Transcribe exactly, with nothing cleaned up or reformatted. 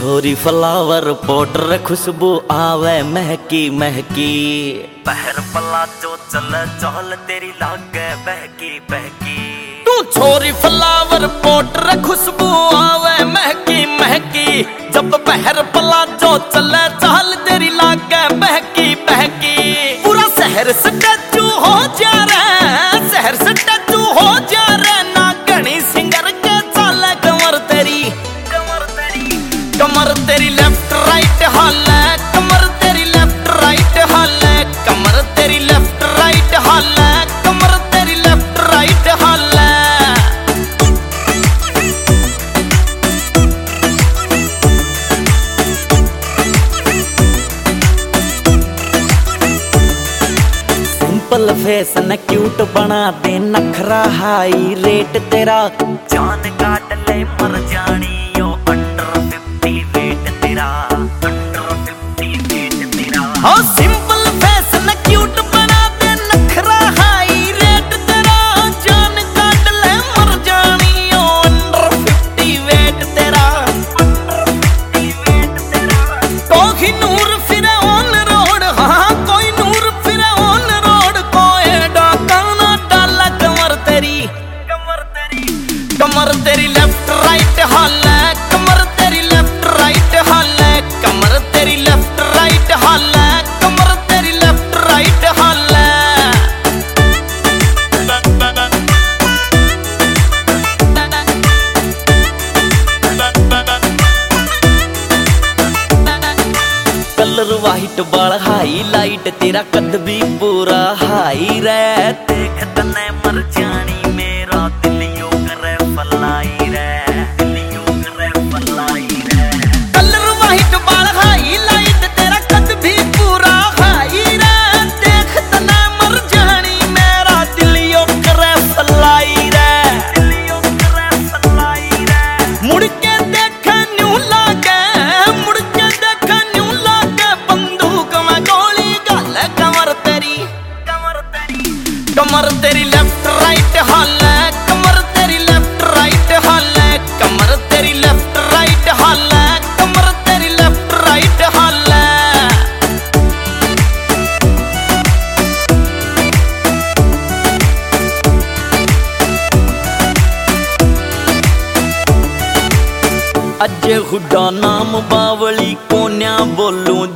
छोरी flower powder खुशबू आवे महकी महकी। पहर पलाजो चले चहल तेरी लागे बहकी बहकी। तू छोरी फ्लावर पाउडर खुशबू आवे महकी महकी। जब पहर पलाजो चले चहल तेरी लागे बहकी बहकी। पूरा शहर स्टैचू हो जा रे, शहर स्टैचू हो जा रे। ना घनी सिंगर के चाले कमर तेरी, कमर तेरी कमर तेरी लेफ्ट राइट हाल है। कमर तेरी लेफ्ट राइट हाल है। कमर तेरी लेफ्ट राइट हाल है। कमर तेरी लेफ्ट राइट हाल है। सिंपल फेस न क्यूट बना दे, नखरा हाई रेट तेरा। जान काट ले मर जानी यो अंडर फिफ्टी वेट तेरा, अंडर फिफ्टी वेट तेरा। हाँ सिंपल फेस न क्यूट बना दे, नखरा हाई रेट तेरा। जान काट ले मर जानी यो अंडर फिफ्टी वेट तेरा, अंडर फिफ्टी वेट तेरा। कोई नूर फिरे ऑन रोड, हाँ कोई नूर फिरे ऑन रोड। कोई डाका ना डाला कमर तेरी, कमर तेरी कमर तेरी लेफ्ट राइट हाल है। कमर तेरी लेफ्ट राइट हाल है। कमर तेरी लेफ्ट राइट हाल है। कमर तेरी लेफ्ट राइट हाल है। कलर वाइट बाल हाई लाइट तेरा, कद भी पूरा हाई रे। देख तने मर जानी मेरा दिल यो करे फलाई रे, दिल यो करे फलाई रे। कलर वाइट बाल हाई लाइट तेरा, कद भी पूरा हाई रे। देख तने मर जानी मेरा दिल यो करे फलाई रे, दिल यो करे फलाई रे। मुड़ के देख न्यू लागे, मुड़ के देख न्यू लागे। बंदूक में गोली गाल कमर तेरी, कमर तेरी कमर तेरी लेफ्ट राइट हाल है। कमर तेरी लेफ्ट राइट हाल है। कमर तेरी लेफ्ट राइट हाल है। कमर तेरी लेफ्ट राइट हाल है। अजय हुड्डा नाम बावली कोन्या बोलूं